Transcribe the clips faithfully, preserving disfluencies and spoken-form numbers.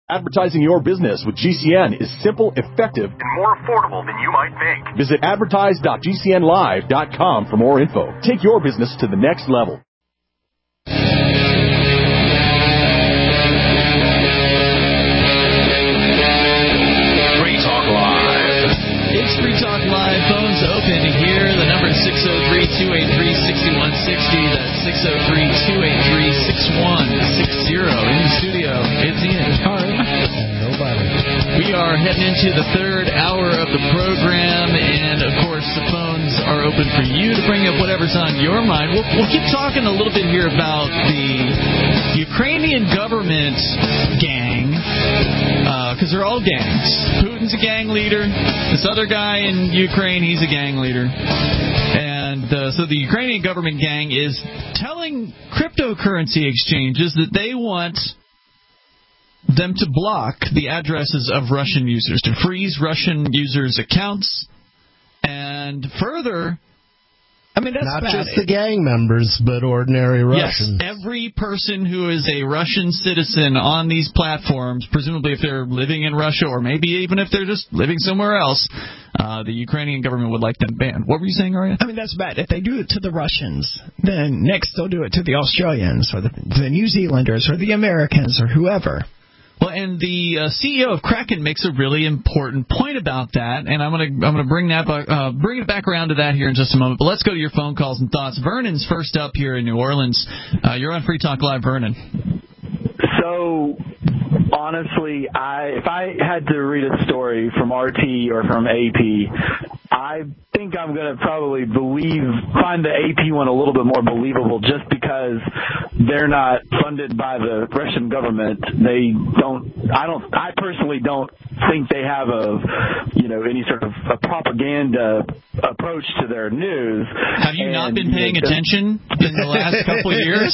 Advertising your business with G C N is simple, effective, and more affordable than you might think. Visit advertise dot g c n live dot com for more info. Take your business to the next level. Free Talk Live. It's Free Talk Live. Phones open here. The number is six oh three, two eight three, six one six oh. That's six oh three, two eight three, six one six oh. In the studio, it's Ian. All right. Nobody. We are heading into the third hour of the program, and, of course, the phones are open for you to bring up whatever's on your mind. We'll, we'll keep talking a little bit here about the Ukrainian government gang, because uh, they're all gangs. Putin's a gang leader. This other guy in Ukraine, he's a gang leader. And uh, so the Ukrainian government gang is telling cryptocurrency exchanges that they want them to block the addresses of Russian users, to freeze Russian users' accounts, and further, I mean, that's not bad. just the gang members, but ordinary Russians. Yes, every person who is a Russian citizen on these platforms, presumably if they're living in Russia or maybe even if they're just living somewhere else, uh, the Ukrainian government would like them banned. What were you saying, Arya? I mean, that's bad. If they do it to the Russians, then next they'll do it to the Australians or the, the New Zealanders or the Americans or whoever. Well, and the uh, C E O of Kraken makes a really important point about that, and I'm going to I'm going to bring that uh, bring it back around to that here in just a moment. But let's go to your phone calls and thoughts. Vernon's first up here in New Orleans. Uh, you're on Free Talk Live, Vernon. So, honestly, I if I had to read a story from R T or from A P, I think I'm going to probably believe find the A P one a little bit more believable, just because they're not funded by the Russian government. They don't. I don't. I personally don't think they have a, you know, any sort of a propaganda approach to their news. Have you and, not been paying you know, attention in the last couple of years?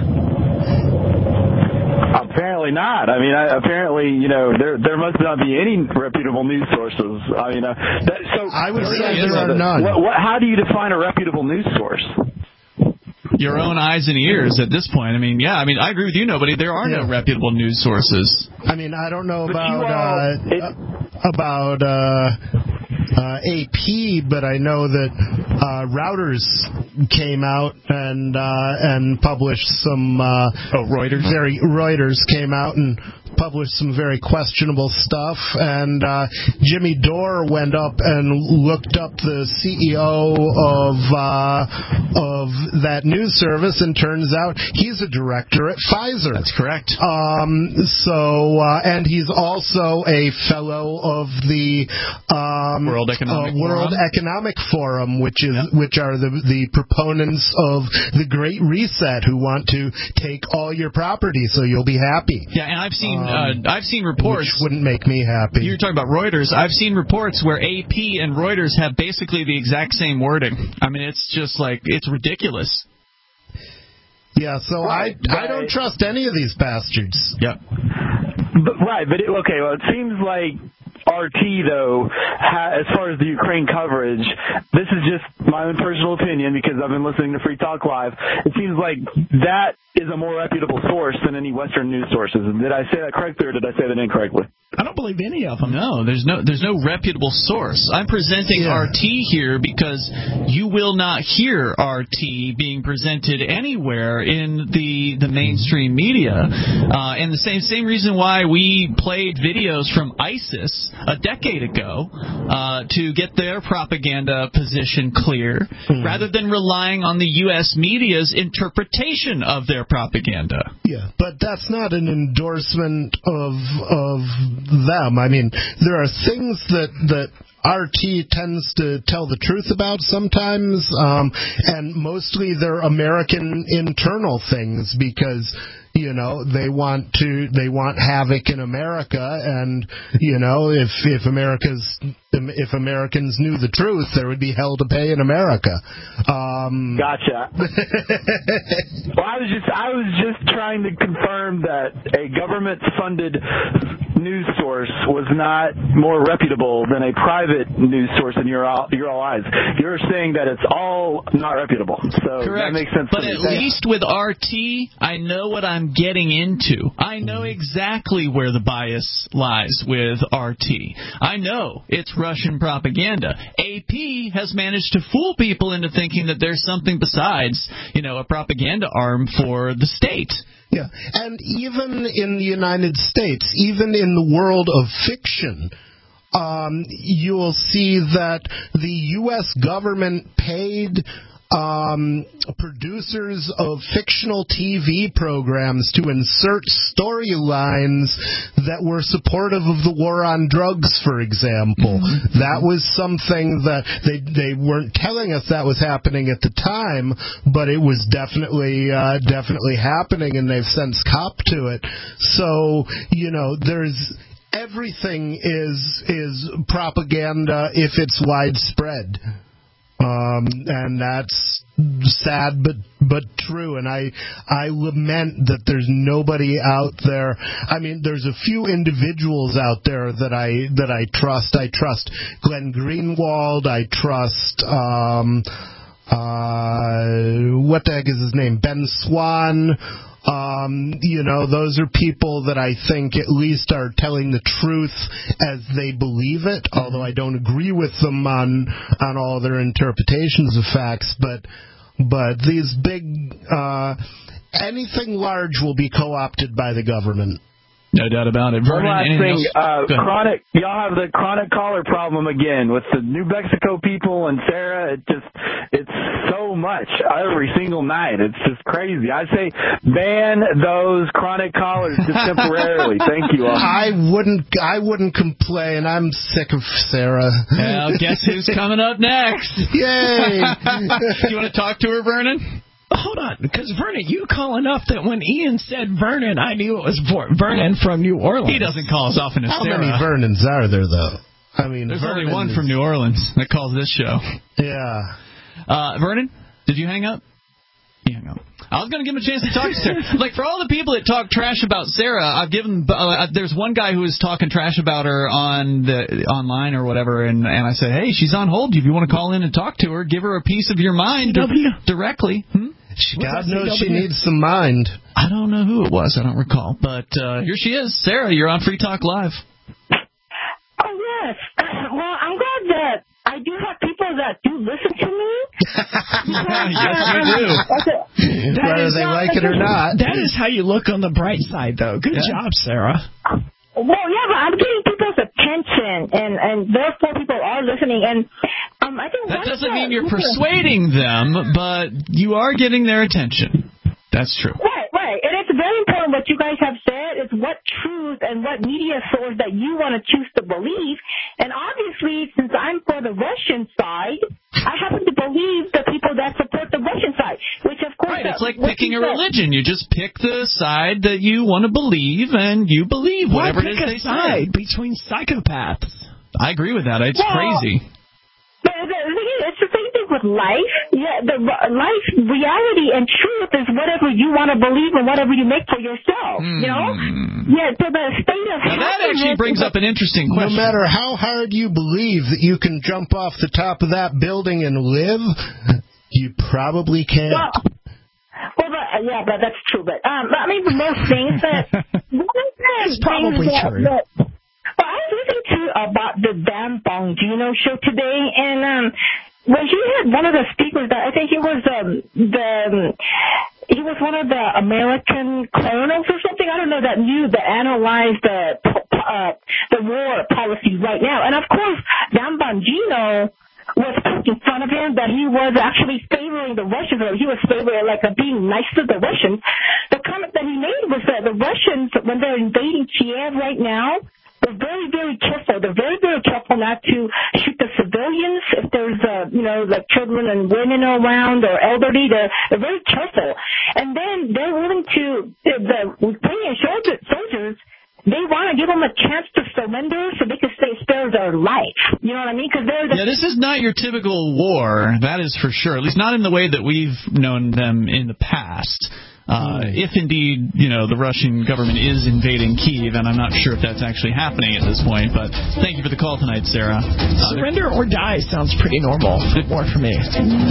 Apparently not. I mean, I, apparently, you know, there there must not be any reputable news sources. I mean, uh, that, so I would say there are none. What, what, how do you define a reputable news source? Your own eyes and ears at this point. I mean, yeah, I mean, I agree with you, nobody. There are yeah. no reputable news sources. I mean, I don't know but about all, uh, it, about uh, uh, A P, but I know that uh, Routers came out and uh, and published some. Uh, oh, Reuters. Very Reuters came out and published some very questionable stuff, and uh, Jimmy Dore went up and looked up the C E O of uh, of that news service, and turns out he's a director at Pfizer. That's correct. Um, so, uh, and he's also a fellow of the um, World Economic uh, World Forum. Economic Forum, which is yep. which are the the proponents of the Great Reset, who want to take all your property so you'll be happy. Yeah, and I've seen. Um, Uh, I've seen reports. Which wouldn't make me happy. You're talking about Reuters. I've seen reports where A P and Reuters have basically the exact same wording. I mean, it's just like, it's ridiculous. Yeah, so right, I right. I don't trust any of these bastards. Yep. But, right, but it, okay, well, it seems like R T, though, ha, as far as the Ukraine coverage, this is just my own personal opinion because I've been listening to Free Talk Live. It seems like that is a more reputable source than any Western news sources. Did I say that correctly, or did I say that incorrectly? I don't believe any of them. No, there's no there's no reputable source. I'm presenting yeah. R T here because you will not hear R T being presented anywhere in the the mainstream media. Uh, and the same same reason why we played videos from ISIS a decade ago uh, to get their propaganda position clear, mm. rather than relying on the U S media's interpretation of their propaganda. Yeah, but that's not an endorsement of of them. I mean, there are things that that R T tends to tell the truth about sometimes, um, and mostly they're American internal things because, you know, they want to they want havoc in America, and, you know, if if America's If Americans knew the truth, there would be hell to pay in America. Um, gotcha. Well, I was just I was just trying to confirm that a government-funded news source was not more reputable than a private news source in your your all eyes. You're saying that it's all not reputable, so correct. That makes sense. But to at me. least with R T, I know what I'm getting into. I know exactly where the bias lies with R T. I know it's Russian propaganda. A P has managed to fool people into thinking that there's something besides, you know, a propaganda arm for the state. Yeah, and even in the United States, even in the world of fiction, um, you will see that the U S government paid um, producers of fictional T V programs to insert storylines that were supportive of the war on drugs, for example. Mm-hmm. That was something that they they weren't telling us that was happening at the time, but it was definitely uh, definitely happening, and they've since copped to it. So, you know, there's everything is is propaganda if it's widespread. Um, and that's sad, but but true. And I I lament that there's nobody out there. I mean, there's a few individuals out there that I that I trust. I trust Glenn Greenwald. I trust um, uh, what the heck is his name? Ben Swan. Um, you know, those are people that I think at least are telling the truth as they believe it, although I don't agree with them on on all their interpretations of facts. But but these big, uh, anything large will be co-opted by the government. No doubt about it. One Vernon, last thing, uh, else? chronic. Y'all have the chronic caller problem again with the New Mexico people and Sarah. It just, it's so much every single night. It's just crazy. I say ban those chronic callers just temporarily. Thank you all. I wouldn't. I wouldn't complain. I'm sick of Sarah. Well, guess who's coming up next? Yay! You want to talk to her, Vernon? Hold on, because Vernon, you call enough that when Ian said Vernon, I knew it was Vernon from New Orleans. He doesn't call us often as How Sarah. many Vernons are there, though? I mean, there's Vernon only one is... from New Orleans that calls this show. Yeah. Uh, Vernon, did you hang up? You hung up. I was going to give him a chance to talk to Sarah. Like, for all the people that talk trash about Sarah, I've given. Uh, there's one guy who was talking trash about her on the online or whatever, and, and I said, hey, she's on hold. If you want to call in and talk to her, give her a piece of your mind di- directly. Hmm? God knows she needs some mind. I don't know who it was. I don't recall. But uh, here she is. Sarah, you're on Free Talk Live. Oh, yes. Well, I'm glad that I do have people that do listen to me. Yes, you do. Whether they like it or not. That is how you look on the bright side, though. Good yeah. job, Sarah. Well, yeah, but I'm getting people's attention, and, and therefore people are listening. And um, I think that doesn't mean you're persuading them, but you are getting their attention. That's true. Right, right. And it's very important what you guys have said is what truth and what media source that you want to choose to believe. And obviously, since I'm for the Russian side, I happen to believe the people that support the Russian side, which of course... Right, it's like picking a religion. You just pick the side that you want to believe, and you believe whatever it is they say. Why pick a side say. between psychopaths? I agree with that. It's well, crazy. But it's the same thing with life. Yeah, the life reality and truth is whatever you want to believe and whatever you make for yourself. Mm. You know? Yeah. So the state of now that actually brings up an interesting question. No matter how hard you believe that you can jump off the top of that building and live, you probably can't. Well, well but, uh, yeah, but that's true. But um, I mean, for most things, that it's probably that, true. That, well, I was listening to about the Dan Bongino show today, and um, when he had one of the speakers, that I think he was um, the he was one of the American colonels or something. I don't know that knew that analyzed the uh, the war policy right now, and of course, Dan Bongino was making fun of him that he was actually favoring the Russians, or he was favoring like a being nice to the Russians. The comment that he made was that the Russians, when they're invading Kiev right now, they're very, very careful. They're very, very careful not to shoot the civilians. If there's, uh, you know, like children and women around or elderly, they're, they're very careful. And then they're willing to, the Ukrainian soldiers, they want to give them a chance to surrender so they can stay, spare their life. You know what I mean? Because they're the yeah, this is not your typical war, that is for sure. At least not in the way that we've known them in the past. Uh, if indeed, you know, the Russian government is invading Kyiv, and I'm not sure if that's actually happening at this point, but thank you for the call tonight, Sarah. Uh, Surrender or die sounds pretty normal. More for me.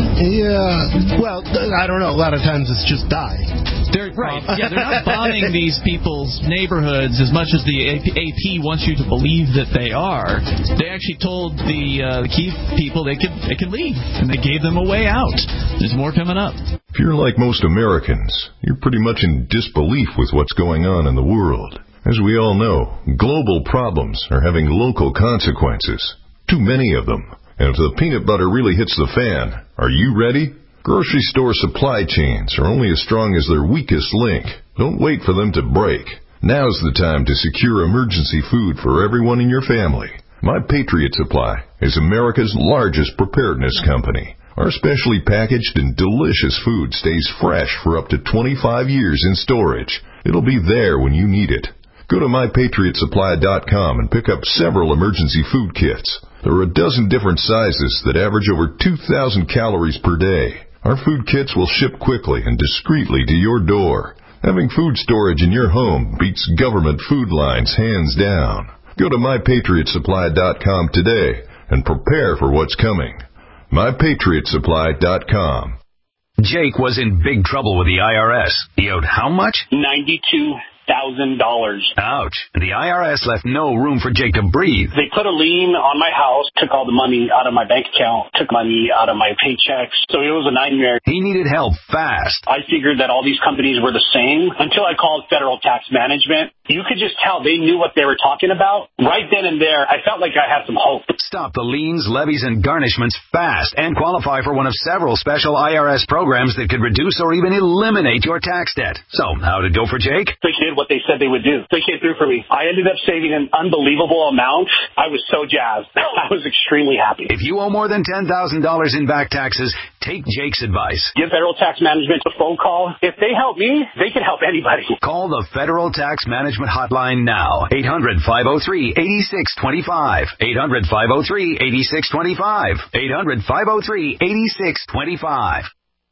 Yeah, well, I don't know. A lot of times it's just die. They're, right. Yeah, they're not bombing these people's neighborhoods as much as the A P wants you to believe that they are. They actually told the, uh, the Kyiv people they could they could leave, and they gave them a way out. There's more coming up. If you're like most Americans, you're pretty much in disbelief with what's going on in the world. As we all know, global problems are having local consequences. Too many of them. And if the peanut butter really hits the fan, are you ready? Grocery store supply chains are only as strong as their weakest link. Don't wait for them to break. Now's the time to secure emergency food for everyone in your family. My Patriot Supply is America's largest preparedness company. Our specially packaged and delicious food stays fresh for up to twenty-five years in storage. It'll be there when you need it. Go to my patriot supply dot com and pick up several emergency food kits. There are a dozen different sizes that average over two thousand calories per day. Our food kits will ship quickly and discreetly to your door. Having food storage in your home beats government food lines hands down. Go to my patriot supply dot com today and prepare for what's coming. my patriot supply dot com. Jake was in big trouble with the I R S. He owed how much? ninety-two thousand dollars. Ouch. The I R S left no room for Jake to breathe. They put a lien on my house, took all the money out of my bank account, took money out of my paychecks. So it was a nightmare. He needed help fast. I figured that all these companies were the same until I called Federal Tax Management. You could just tell they knew what they were talking about. Right then and there, I felt like I had some hope. Stop the liens, levies, and garnishments fast and qualify for one of several special I R S programs that could reduce or even eliminate your tax debt. So, how'd it go for Jake? They did what they said they would do. They came through for me. I ended up saving an unbelievable amount. I was so jazzed. I was extremely happy. If you owe more than ten thousand dollars in back taxes, take Jake's advice. Give Federal Tax Management a phone call. If they help me, they can help anybody. Call the Federal Tax Management Hotline now. eight hundred, five oh three, eight six two five. eight hundred, five oh three, eight six two five. eight hundred, five oh three, eight six two five.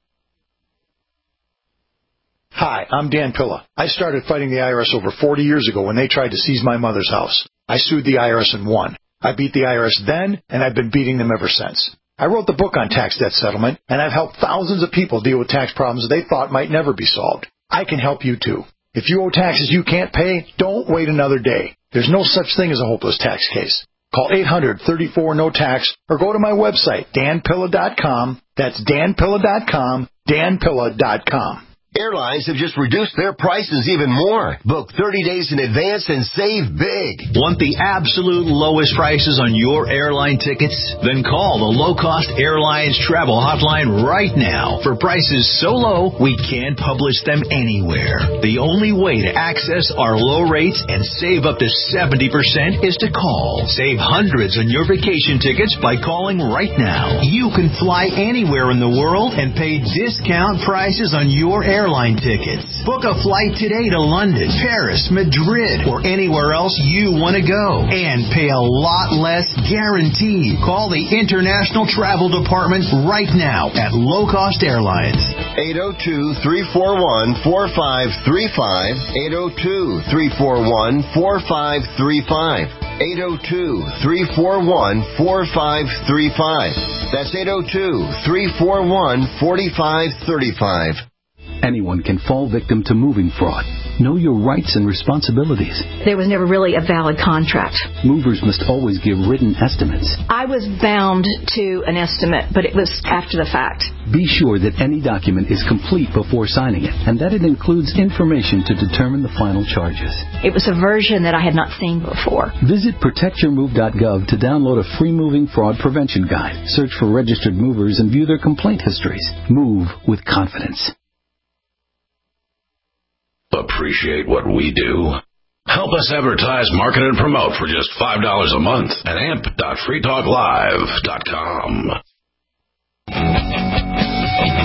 Hi, I'm Dan Pilla. I started fighting the I R S over forty years ago when they tried to seize my mother's house. I sued the I R S and won. I beat the I R S then, and I've been beating them ever since. I wrote the book on tax debt settlement, and I've helped thousands of people deal with tax problems they thought might never be solved. I can help you too. If you owe taxes you can't pay, don't wait another day. There's no such thing as a hopeless tax case. Call eight hundred, thirty-four, no tax or go to my website, dan pilla dot com. That's dan pilla dot com, dan pilla dot com. Airlines have just reduced their prices even more. Book thirty days in advance and save big. Want the absolute lowest prices on your airline tickets? Then call the Low Cost Airlines Travel Hotline right now. For prices so low, we can't publish them anywhere. The only way to access our low rates and save up to seventy percent is to call. Save hundreds on your vacation tickets by calling right now. You can fly anywhere in the world and pay discount prices on your airline Airline tickets. Book a flight today to London, Paris, Madrid, or anywhere else you want to go. And pay a lot less guaranteed. Call the International Travel Department right now at Low Cost Airlines. eight oh two, three four one, four five three five. eight oh two, three four one, four five three five. eight oh two, three four one, four five three five. That's eight oh two, three four one, four five three five. Anyone can fall victim to moving fraud. Know your rights and responsibilities. There was never really a valid contract. Movers must always give written estimates. I was bound to an estimate, but it was after the fact. Be sure that any document is complete before signing it, and that it includes information to determine the final charges. It was a version that I had not seen before. Visit protect your move dot gov to download a free moving fraud prevention guide. Search for registered movers and view their complaint histories. Move with confidence. Appreciate what we do? Help us advertise, market, and promote for just five dollars a month at amp dot free talk live dot com.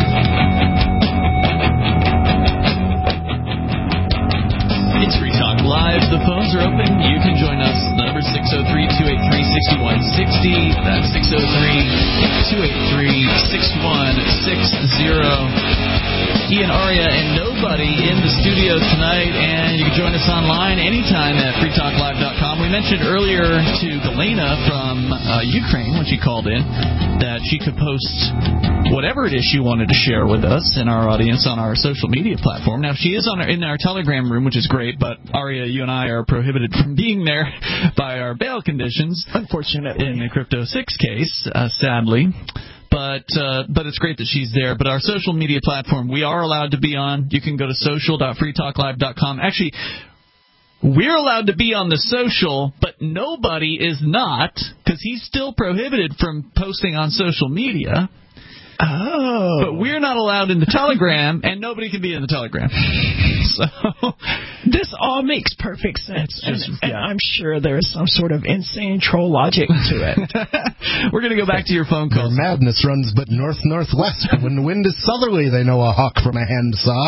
It's Free Talk Live. The phones are open. You can join us. The number is six oh three, two eight three, six one six oh. That's six oh three, two eight three, six one six oh. Ian, Aria, and nobody in the studio tonight, and you can join us online anytime at free talk live dot com. We mentioned earlier to Galena from uh, Ukraine when she called in that she could post whatever it is she wanted to share with us and our audience on our social media platform. Now, she is on our, in our Telegram room, which is great, but Aria, you and I are prohibited from being there by our bail conditions. Unfortunately. In the Crypto six case, uh, sadly. But uh, but it's great that she's there. But our social media platform, we are allowed to be on. You can go to social dot free talk live dot com. Actually, we're allowed to be on the social, but nobody is not, because he's still prohibited from posting on social media. Oh. But we're not allowed in the Telegram, and nobody can be in the Telegram. So this all makes perfect sense. Just, and, yeah. and I'm sure there's some sort of insane troll logic to it. We're going to go back to your phone call. Their madness runs but north-northwest. When the wind is southerly, they know a hawk from a handsaw.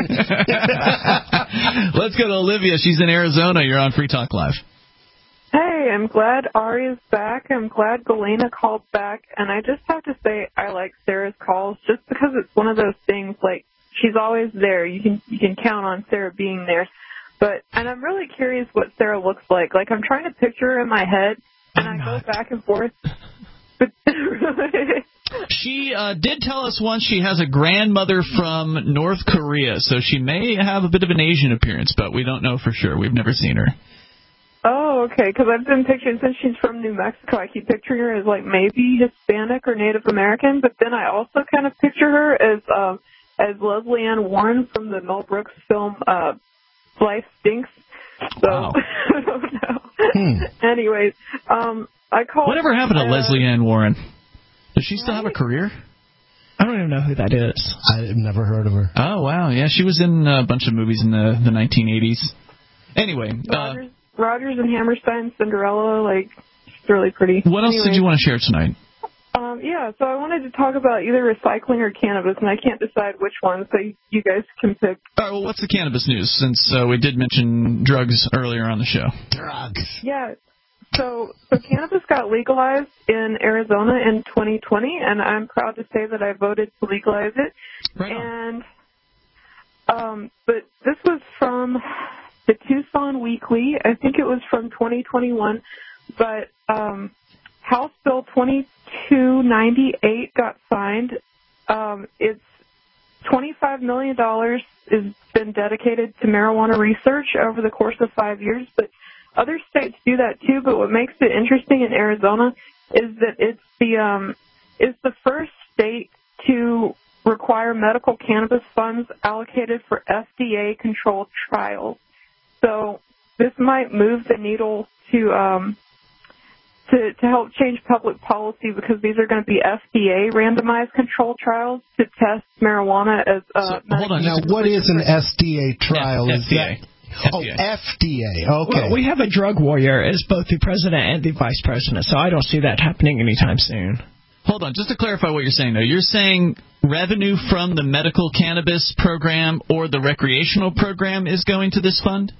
Let's go to Olivia. She's in Arizona. You're on Free Talk Live. Hey, I'm glad Ari's back. I'm glad Galena called back. And I just have to say I like Sarah's calls just because it's one of those things, like, she's always there. You can you can count on Sarah being there. But and I'm really curious what Sarah looks like. Like, I'm trying to picture her in my head, and I'm I not. go back and forth. But she uh, did tell us once she has a grandmother from North Korea, so she may have a bit of an Asian appearance, but we don't know for sure. We've never seen her. Oh, okay, because I've been picturing, since she's from New Mexico, I keep picturing her as, like, maybe Hispanic or Native American, but then I also kind of picture her as um, as Leslie Ann Warren from the Mel Brooks film uh, Life Stinks. So, wow. I don't know. Hmm. Anyways, um, I called... Whatever happened to uh, Leslie Ann Warren? Does she still have a career? I don't even know who that is. I've never heard of her. Oh, wow. Yeah, she was in a bunch of movies in the, the nineteen eighties. Anyway... Rogers, uh, Rogers and Hammerstein, Cinderella, like, it's really pretty. What else anyway, did you want to share tonight? Um, yeah, so I wanted to talk about either recycling or cannabis, and I can't decide which one, so you guys can pick. All right, well, what's the cannabis news, since uh, we did mention drugs earlier on the show? Drugs. Yeah, so so cannabis got legalized in Arizona in twenty twenty, and I'm proud to say that I voted to legalize it. Right on. And, um, but this was from the Tucson Weekly. I think it was from twenty twenty-one, but um, House Bill twenty-two ninety-eight got signed. Um, it's twenty-five million dollars has been dedicated to marijuana research over the course of five years, but other states do that too. But what makes it interesting in Arizona is that it's the um, it's the first state to require medical cannabis funds allocated for F D A-controlled trials. So this might move the needle to um, to to help change public policy, because these are going to be F D A randomized controlled trials to test marijuana as uh, so, hold on. Now, what is an S D A trial? F- is that? F D A. Oh, F D A. Okay. Well, we have a drug warrior as both the president and the vice president, so I don't see that happening anytime soon. Hold on, just to clarify what you're saying, though. You're saying revenue from the medical cannabis program or the recreational program is going to this fund?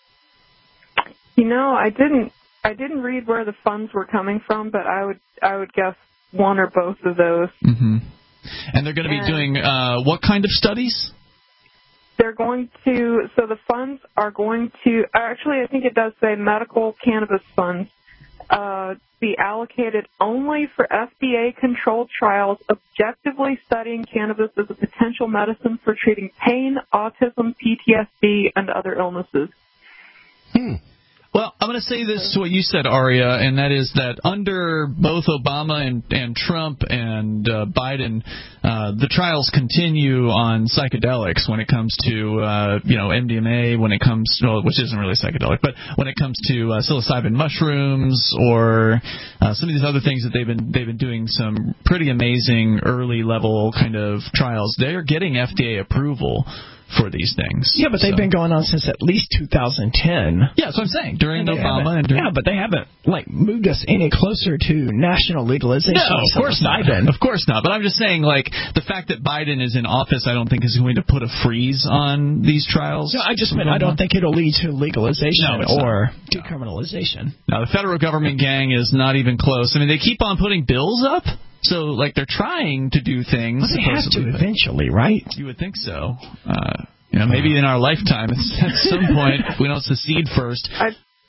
You know, I didn't I didn't read where the funds were coming from, but I would I would guess one or both of those. Mm-hmm. And they're going to be and doing uh, what kind of studies? They're going to, so the funds are going to, actually I think it does say medical cannabis funds, uh, be allocated only for F D A-controlled trials objectively studying cannabis as a potential medicine for treating pain, autism, P T S D, and other illnesses. Hmm. Well, I'm going to say this to what you said, Aria, and that is that under both Obama and, and Trump and uh, Biden, uh, the trials continue on psychedelics when it comes to, uh, you know, M D M A, when it comes, well, which isn't really psychedelic, but when it comes to uh, psilocybin mushrooms or uh, some of these other things that they've been they've been doing some pretty amazing early level kind of trials. They are getting F D A approval for these things. Yeah, but they've so. been going on since at least two thousand ten. Yeah, that's what I'm saying. During and Obama and during... Yeah, but they haven't like moved us any closer to national legalization. No, of course not. Biden. Of course not. But I'm just saying, like, the fact that Biden is in office, I don't think is going to put a freeze on these trials. No, I just meant I don't think it'll lead to legalization no, or not. decriminalization. Now, the federal government gang is not even close. I mean, they keep on putting bills up. So, like, they're trying to do things. Well, they have to eventually, right? You would think so. Uh, you know, maybe in our lifetime, at some point, if we don't secede first. I,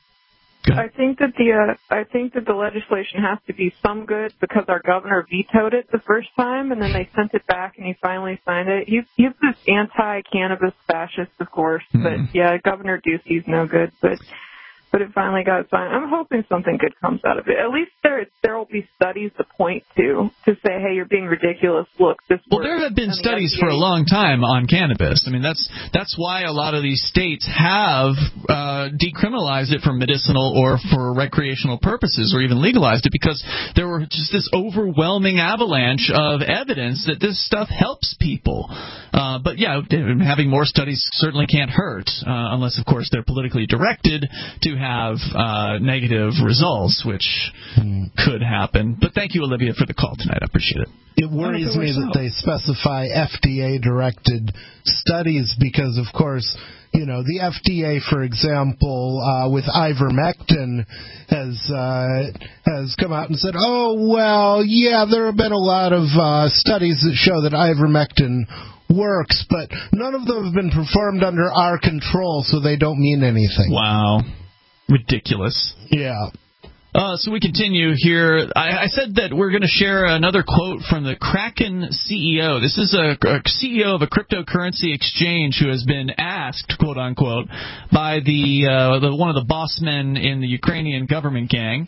I think that the uh, I think that the legislation has to be some good because our governor vetoed it the first time, and then they sent it back, and he finally signed it. He's he's this anti-cannabis fascist, of course, but mm. yeah, Governor Ducey's no good, but. But it finally got signed. I'm hoping something good comes out of it. At least there there will be studies to point to to say, hey, you're being ridiculous. Look, this. Well, there have been studies for a long time on cannabis. I mean, that's that's why a lot of these states have uh, decriminalized it for medicinal or for recreational purposes, or even legalized it, because there were just this overwhelming avalanche of evidence that this stuff helps people. Uh, but yeah, having more studies certainly can't hurt, uh, unless, of course, they're politically directed to have uh, negative results, which hmm. could happen. But thank you, Olivia, for the call tonight. I appreciate it. It worries me that they specify F D A-directed studies because, of course, you know, the F D A, for example, uh, with ivermectin has uh, has come out and said, oh, well, yeah, there have been a lot of uh, studies that show that ivermectin works, but none of them have been performed under our control, so they don't mean anything. Wow. Ridiculous. Yeah. Uh, so we continue here. I, I said that we're going to share another quote from the Kraken C E O. This is a, a C E O of a cryptocurrency exchange who has been asked, quote unquote, by the, uh, the one of the boss men in the Ukrainian government gang.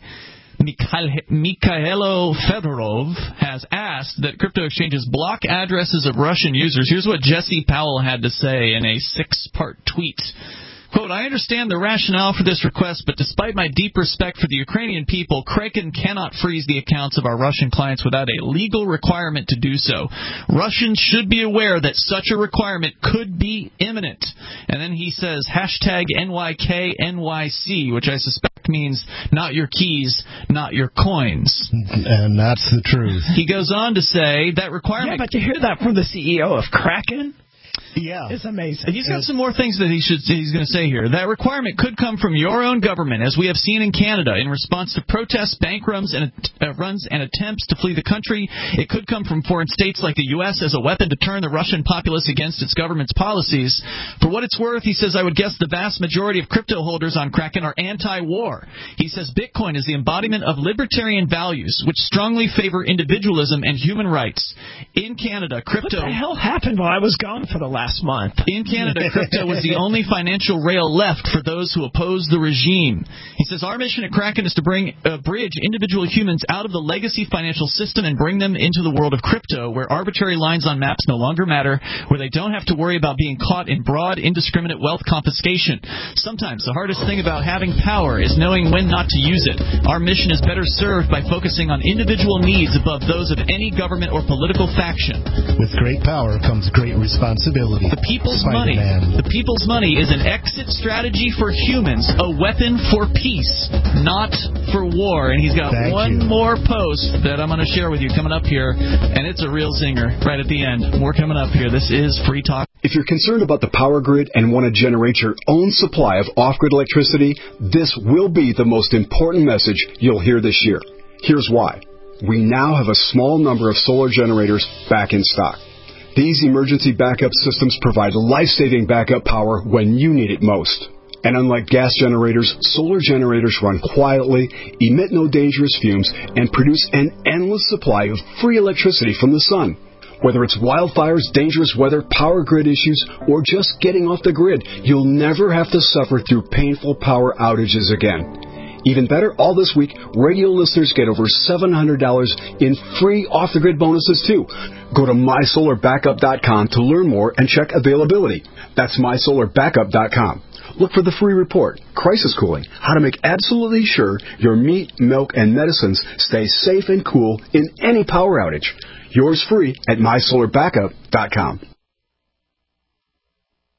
Mikhailo Fedorov has asked that crypto exchanges block addresses of Russian users. Here's what Jesse Powell had to say in a six-part tweet. Quote, I understand the rationale for this request, but despite my deep respect for the Ukrainian people, Kraken cannot freeze the accounts of our Russian clients without a legal requirement to do so. Russians should be aware that such a requirement could be imminent. And then he says, hashtag N Y K N Y C, which I suspect means not your keys, not your coins. And that's the truth. He goes on to say that requirement... Yeah, but to hear that from the C E O of Kraken... Yeah, it's amazing. He's got some more things that he should he's going to say here. That requirement could come from your own government, as we have seen in Canada, in response to protests, bank runs, and uh, runs and attempts to flee the country. It could come from foreign states like the U S as a weapon to turn the Russian populace against its government's policies. For what it's worth, he says, I would guess the vast majority of crypto holders on Kraken are anti-war. He says Bitcoin is the embodiment of libertarian values, which strongly favor individualism and human rights. In Canada, crypto... What the hell happened while I was gone for the last month? In Canada, crypto was the only financial rail left for those who oppose the regime. He says, our mission at Kraken is to bring uh, bridge individual humans out of the legacy financial system and bring them into the world of crypto, where arbitrary lines on maps no longer matter, where they don't have to worry about being caught in broad, indiscriminate wealth confiscation. Sometimes the hardest thing about having power is knowing when not to use it. Our mission is better served by focusing on individual needs above those of any government or political faction. With great power comes great responsibility. The people's money. The people's money is an exit strategy for humans, a weapon for peace, not for war. And he's got Thank one you. more post that I'm going to share with you coming up here, and it's a real zinger right at the end. More coming up here. This is Free Talk. If you're concerned about the power grid and want to generate your own supply of off-grid electricity, this will be the most important message you'll hear this year. Here's why. We now have a small number of solar generators back in stock. These emergency backup systems provide life-saving backup power when you need it most. And unlike gas generators, solar generators run quietly, emit no dangerous fumes, and produce an endless supply of free electricity from the sun. Whether it's wildfires, dangerous weather, power grid issues, or just getting off the grid, you'll never have to suffer through painful power outages again. Even better, all this week, radio listeners get over seven hundred dollars in free off-the-grid bonuses, too. Go to my solar backup dot com to learn more and check availability. That's my solar backup dot com. Look for the free report, Crisis Cooling, how to make absolutely sure your meat, milk, and medicines stay safe and cool in any power outage. Yours free at my solar backup dot com.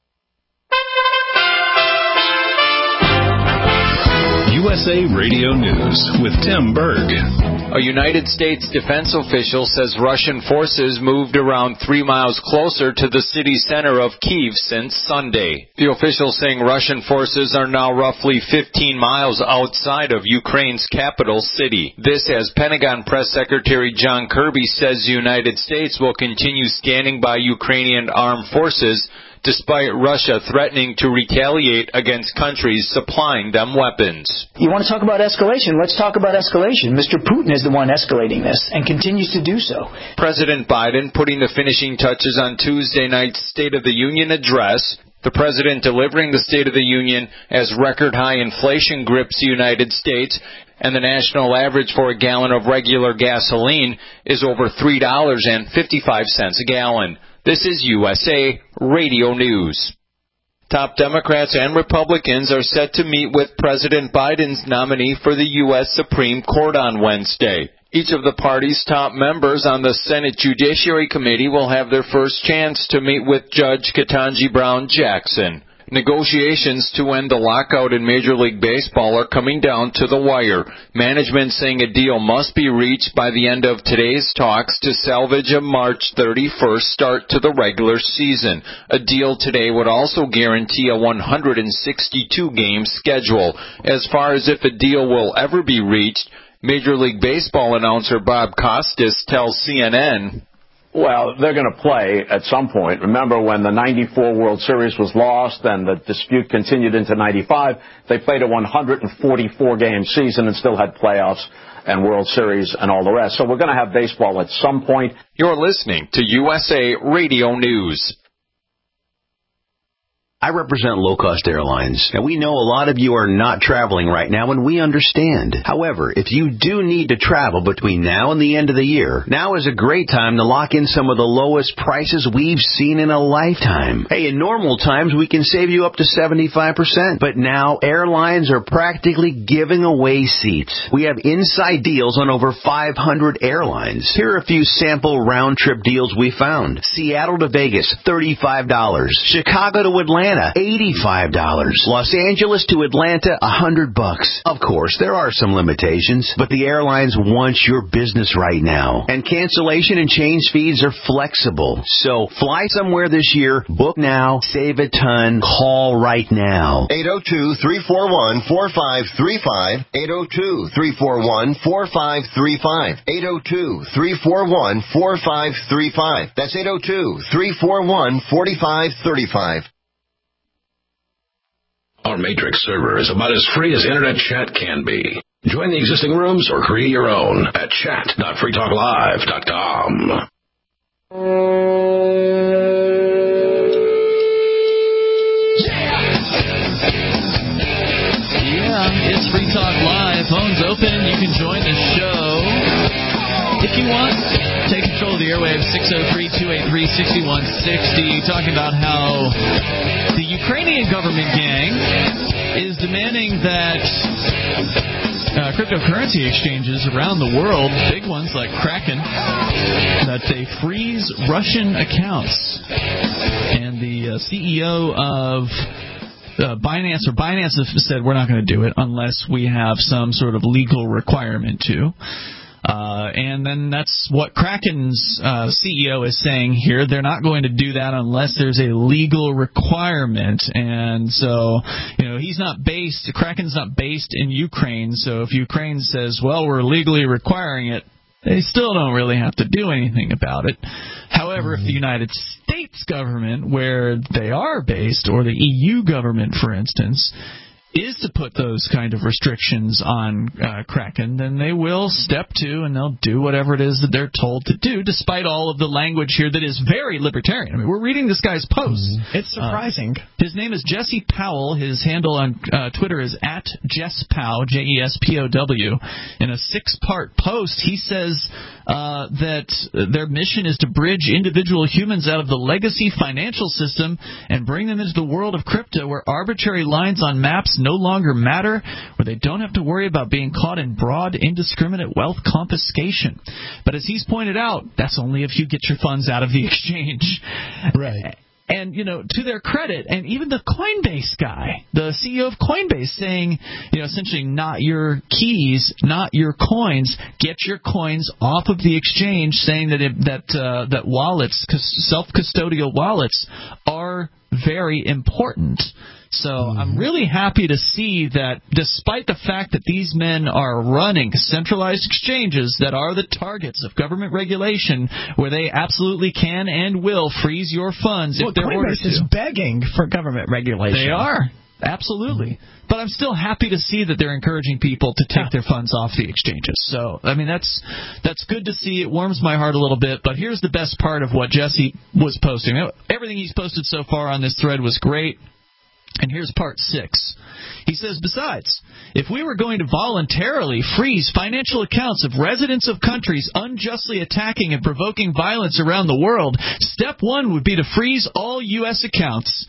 U S A Radio News with Tim Berg. A United States defense official says Russian forces moved around three miles closer to the city center of Kyiv since Sunday. The official saying Russian forces are now roughly fifteen miles outside of Ukraine's capital city. This as Pentagon Press Secretary John Kirby says the United States will continue standing by Ukrainian armed forces despite Russia threatening to retaliate against countries supplying them weapons. You want to talk about escalation? Let's talk about escalation. Mister Putin is the one escalating this and continues to do so. President Biden putting the finishing touches on Tuesday night's State of the Union address. The president delivering the State of the Union as record-high inflation grips the United States, and the national average for a gallon of regular gasoline is over three dollars and fifty-five cents a gallon. This is U S A Radio News. Top Democrats and Republicans are set to meet with President Biden's nominee for the U S Supreme Court on Wednesday. Each of the party's top members on the Senate Judiciary Committee will have their first chance to meet with Judge Ketanji Brown Jackson. Negotiations to end the lockout in Major League Baseball are coming down to the wire. Management saying a deal must be reached by the end of today's talks to salvage a March thirty-first start to the regular season. A deal today would also guarantee a one hundred sixty-two game schedule. As far as if a deal will ever be reached, Major League Baseball announcer Bob Costas tells C N N, well, they're going to play at some point. Remember when the ninety-four World Series was lost and the dispute continued into ninety-five, they played a one hundred forty-four game season and still had playoffs and World Series and all the rest. So we're going to have baseball at some point. You're listening to U S A Radio News. I represent low-cost airlines, and we know a lot of you are not traveling right now, and we understand. However, if you do need to travel between now and the end of the year, now is a great time to lock in some of the lowest prices we've seen in a lifetime. Hey, in normal times, we can save you up to seventy-five percent, but now airlines are practically giving away seats. We have inside deals on over five hundred airlines. Here are a few sample round-trip deals we found. Seattle to Vegas, thirty-five dollars. Chicago to Atlanta, eighty-five dollars. Los Angeles to Atlanta, one hundred bucks. Of course, there are some limitations, but the airlines want your business right now. And cancellation and change fees are flexible. So fly somewhere this year, book now, save a ton, call right now. eight oh two, three four one, four five three five. eight oh two, three four one, four five three five. eight oh two, three four one, four five three five. That's eight oh two, three four one, four five three five. Our Matrix server is about as free as internet chat can be. Join the existing rooms or create your own at chat dot free talk live dot com. Yeah, it's Free Talk Live. Phones open. You can join the show if you want. Take control of the airwaves, six oh three, two eight three, six one six oh, talking about how the Ukrainian government gang is demanding that uh, cryptocurrency exchanges around the world, big ones like Kraken, that they freeze Russian accounts. And the uh, C E O of Uh, Binance or Binance said we're not going to do it unless we have some sort of legal requirement to. Uh, and then that's what Kraken's uh, C E O is saying here. They're not going to do that unless there's a legal requirement. And so, you know, he's not based, Kraken's not based in Ukraine. So if Ukraine says, well, we're legally requiring it, they still don't really have to do anything about it. However, if the United States government, where they are based, or the E U government, for instance, is to put those kind of restrictions on uh, Kraken, then they will step to and they'll do whatever it is that they're told to do, despite all of the language here that is very libertarian. I mean, we're reading this guy's post. It's surprising. Uh, his name is Jesse Powell. His handle on uh, Twitter is at JessPow, J E S P O W. In a six-part post, he says uh, that their mission is to bridge individual humans out of the legacy financial system and bring them into the world of crypto, where arbitrary lines on maps no longer matter, where they don't have to worry about being caught in broad, indiscriminate wealth confiscation. But as he's pointed out, that's only if you get your funds out of the exchange. Right. And, you know, to their credit, and even the Coinbase guy, the C E O of Coinbase, saying, you know, essentially not your keys, not your coins, get your coins off of the exchange, saying that it, that uh, that wallets, self-custodial wallets, are very important. So I'm really happy to see that despite the fact that these men are running centralized exchanges that are the targets of government regulation, where they absolutely can and will freeze your funds well, if they're Coinbase ordered to. is begging for government regulation. They are. Absolutely. But I'm still happy to see that they're encouraging people to take their funds off the exchanges. So, I mean, that's that's good to see. It warms my heart a little bit. But here's the best part of what Jesse was posting. Everything he's posted so far on this thread was great. And here's part six. He says, besides, if we were going to voluntarily freeze financial accounts of residents of countries unjustly attacking and provoking violence around the world, step one would be to freeze all U S accounts.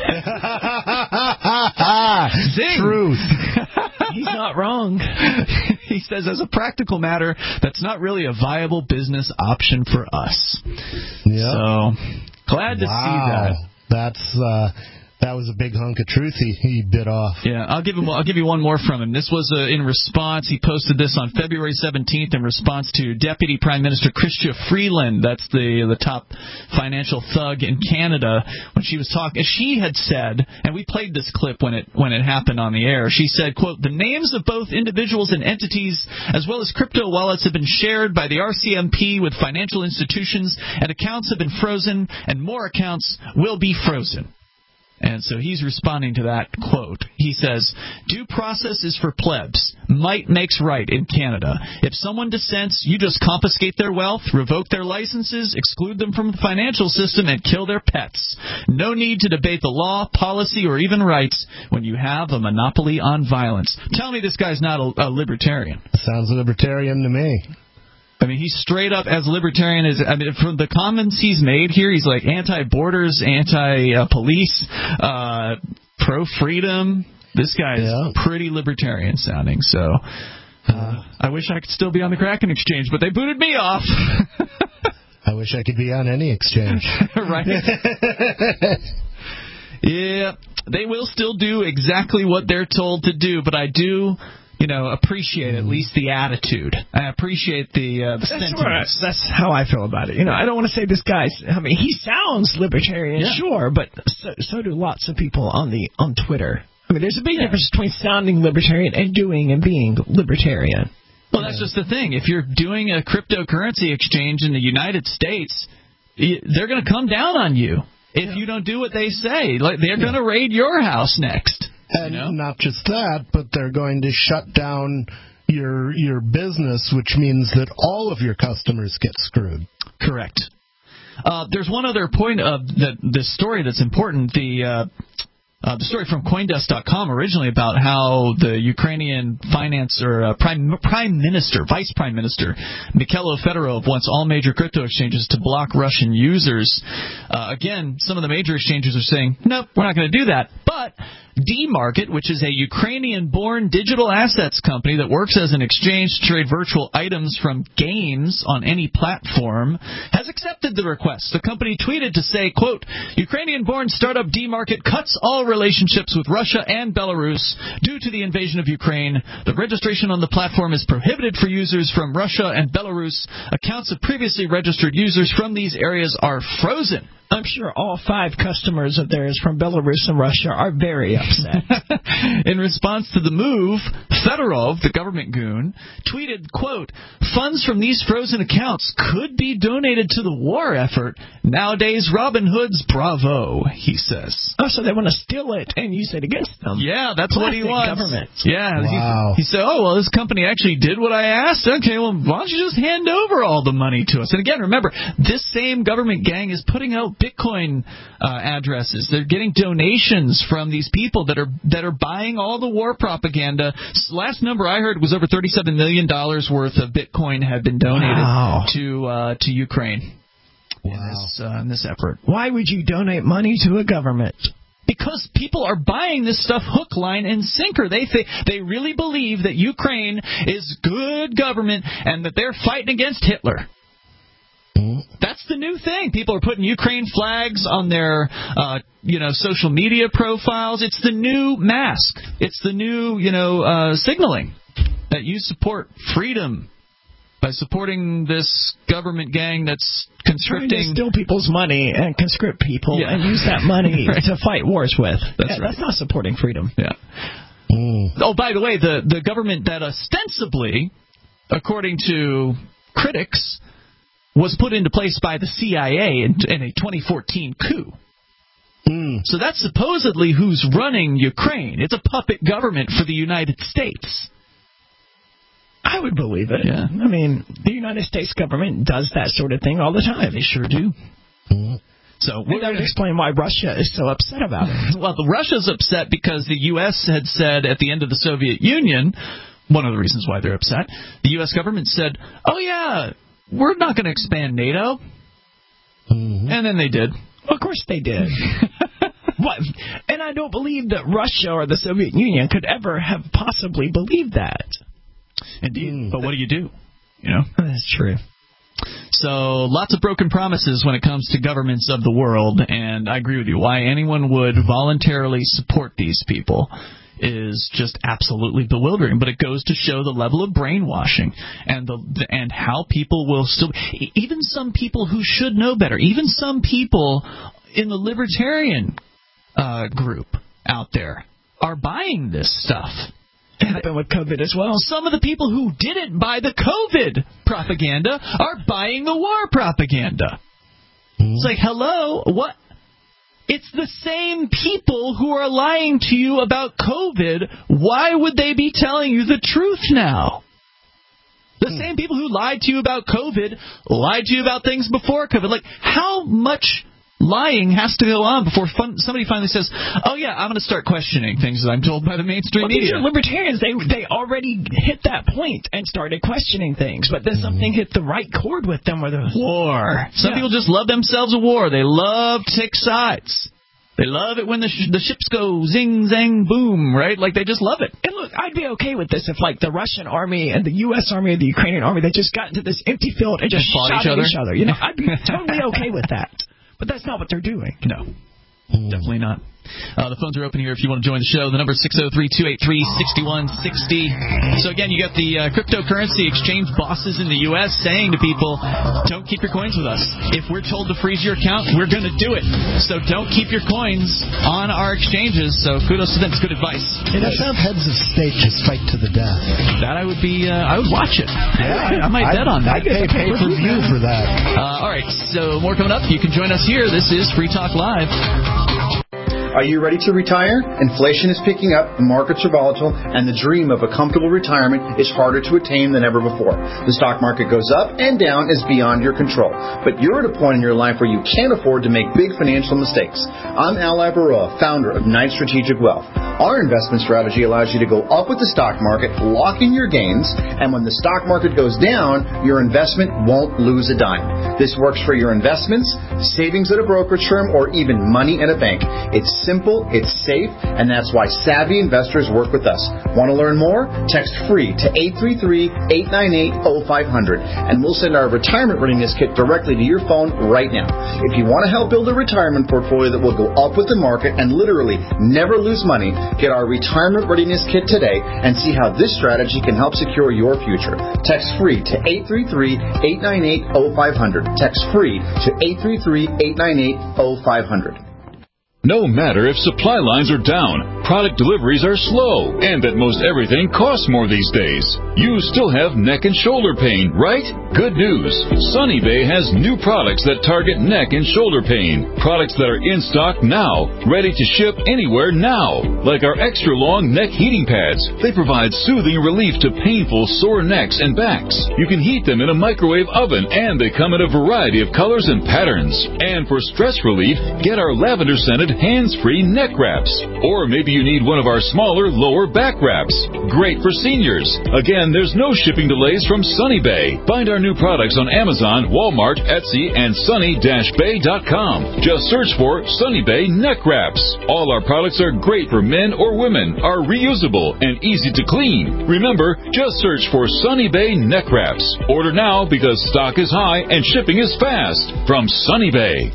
Zing. Truth. He's not wrong. He says, as a practical matter, that's not really a viable business option for us. Yep. So, glad to wow. see that. That's... Uh, That was a big hunk of truth he, he bit off. Yeah, I'll give him. I'll give you one more from him. This was uh, in response. He posted this on February seventeenth in response to Deputy Prime Minister Chrystia Freeland. That's the the top financial thug in Canada. When she was talking, she had said, and we played this clip when it when it happened on the air. She said, "quote The names of both individuals and entities, as well as crypto wallets, have been shared by the R C M P with financial institutions, and accounts have been frozen, and more accounts will be frozen." And so he's responding to that quote. He says, due process is for plebs. Might makes right in Canada. If someone dissents, you just confiscate their wealth, revoke their licenses, exclude them from the financial system, and kill their pets. No need to debate the law, policy, or even rights when you have a monopoly on violence. Tell me this guy's not a, a libertarian. Sounds libertarian to me. I mean, he's straight up as libertarian as, I mean, from the comments he's made here, he's like anti-borders, anti-police, uh, pro-freedom. This guy is yeah. pretty libertarian sounding, so uh, I wish I could still be on the Kraken exchange, but they booted me off. I wish I could be on any exchange. Right? Yeah, they will still do exactly what they're told to do, but I do... you know, appreciate at least the attitude. I appreciate the, uh, the sentiments. That's how I feel about it. You know, I don't want to say this guy's, I mean, he sounds libertarian, yeah. sure, but so, so do lots of people on the on Twitter. I mean, there's a big yeah. difference between sounding libertarian and doing and being libertarian. Well, that's just the thing. If you're doing a cryptocurrency exchange in the United States, they're going to come down on you if yeah. you don't do what they say. Like, they're yeah. going to raid your house next. And you know? Not just that, but they're going to shut down your your business, which means that all of your customers get screwed. Correct. Uh, there's one other point of the, this story that's important. The uh, uh, the story from Coindesk dot com originally about how the Ukrainian finance or uh, prime prime minister, vice prime minister Mikhailo Fedorov wants all major crypto exchanges to block Russian users. Uh, again, some of the major exchanges are saying, nope, we're not going to do that. But D-Market, which is a Ukrainian-born digital assets company that works as an exchange to trade virtual items from games on any platform, has accepted the request. The company tweeted to say, quote, Ukrainian-born startup D-Market cuts all relationships with Russia and Belarus due to the invasion of Ukraine. The registration on the platform is prohibited for users from Russia and Belarus. Accounts of previously registered users from these areas are frozen. I'm sure all five customers of theirs from Belarus and Russia are very upset. In response to the move, Fedorov, the government goon, tweeted, quote, funds from these frozen accounts could be donated to the war effort. Nowadays, Robin Hood's bravo, he says. Oh, so they want to steal it and use it against them. Yeah, that's Classic what he wants. Government. Yeah. Wow. He, he said, oh, well, this company actually did what I asked. Okay, well, why don't you just hand over all the money to us? And again, remember, this same government gang is putting out Bitcoin uh, addresses. They're getting donations from these people that are that are buying all the war propaganda. Last number I heard was over thirty-seven million dollars worth of Bitcoin had been donated wow. to uh, to Ukraine wow. in, this, uh, in this effort. Why would you donate money to a government? Because people are buying this stuff hook, line, and sinker. They th- they really believe that Ukraine is good government and that they're fighting against Hitler. That's the new thing. People are putting Ukraine flags on their, uh, you know, social media profiles. It's the new mask. It's the new, you know, uh, signaling that you support freedom by supporting this government gang that's conscripting. Trying to steal people's money and conscript people Yeah. and use that money Right. to fight wars with. That's Yeah, right. That's not supporting freedom. Yeah. Oh, by the way, the, the government that ostensibly, according to critics, was put into place by the C I A in, in a twenty fourteen coup. Mm. So that's supposedly who's running Ukraine. It's a puppet government for the United States. I would believe it. Yeah. I mean, the United States government does that sort of thing all the time. They sure do. So Well, that would explain why Russia is so upset about it. Well, the Russia's upset because the U S had said at the end of the Soviet Union, one of the reasons why they're upset, the U S government said, oh, yeah, we're not going to expand NATO. Mm-hmm. And then they did. Of course they did. What? And I don't believe that Russia or the Soviet Union could ever have possibly believed that. Indeed. Mm. But what do you do? You know? That's true. So lots of broken promises when it comes to governments of the world, and I agree with you. Why anyone would voluntarily support these people is just absolutely bewildering. But it goes to show the level of brainwashing and the and how people will still, even some people who should know better, even some people in the libertarian uh, group out there are buying this stuff. It happened with COVID as well. Some of the people who didn't buy the COVID propaganda are buying the war propaganda. Mm-hmm. It's like, hello, what? It's the same people who are lying to you about COVID. Why would they be telling you the truth now? The mm. same people who lied to you about COVID lied to you about things before COVID. Like, how much lying has to go on before fun, somebody finally says, oh, yeah, I'm going to start questioning things that I'm told by the mainstream well, media. These are libertarians. They they already hit that point and started questioning things, but then something hit the right chord with them. Where the war. Some yeah. people just love themselves a war. They love to take sides. They love it when the sh- the ships go zing, zang, boom, right? Like, they just love it. And look, I'd be okay with this if, like, the Russian army and the U S army and the Ukrainian army, they just got into this empty field and just Fought shot each at other. each other. You know, I'd be totally okay with that. But that's not what they're doing. No, definitely not. Uh, the phones are open here if you want to join the show. The number is six oh three, two eight three, six one six oh. So, again, you got the uh, cryptocurrency exchange bosses in the U S saying to people, don't keep your coins with us. If we're told to freeze your account, we're going to do it. So don't keep your coins on our exchanges. So kudos to them. It's good advice. And if some heads of state just fight to the death. That I would be, uh, I would watch it. Yeah, I, I might I'd, bet on that. I'd pay pay-per-view for that. Uh, all right, so more coming up. You can join us here. This is Free Talk Live. Are you ready to retire? Inflation is picking up, the markets are volatile, and the dream of a comfortable retirement is harder to attain than ever before. The stock market goes up and down is beyond your control. But you're at a point in your life where you can't afford to make big financial mistakes. I'm Al Ibaroa, founder of Knight Strategic Wealth. Our investment strategy allows you to go up with the stock market, lock in your gains, and when the stock market goes down, your investment won't lose a dime. This works for your investments, savings at a brokerage firm, or even money in a bank. It's simple, it's safe, and that's why savvy investors work with us. Want to learn more? Text FREE to eight three three, eight nine eight, oh five hundred, and we'll send our retirement readiness kit directly to your phone right now. If you want to help build a retirement portfolio that will go up with the market and literally never lose money, get our retirement readiness kit today and see how this strategy can help secure your future. Text FREE to eight three three, eight nine eight, oh five hundred. Text FREE to eight three three, eight nine eight, oh five hundred. No matter if supply lines are down, product deliveries are slow, and that most everything costs more these days, you still have neck and shoulder pain, right? Good news. Sunny Bay has new products that target neck and shoulder pain. Products that are in stock now, ready to ship anywhere now. Like our extra long neck heating pads. They provide soothing relief to painful sore necks and backs. You can heat them in a microwave oven, and they come in a variety of colors and patterns. And for stress relief, get our lavender scented hands-free neck wraps. Or maybe you need one of our smaller lower back wraps. Great for seniors. Again, there's no shipping delays from Sunny Bay. Find our new products on Amazon, Walmart, Etsy, and sunny dash bay dot com. Just search for Sunny Bay neck wraps. All our products are great for men or women, are reusable, and easy to clean. Remember, just search for Sunny Bay neck wraps. Order now because stock is high and shipping is fast. From Sunny Bay.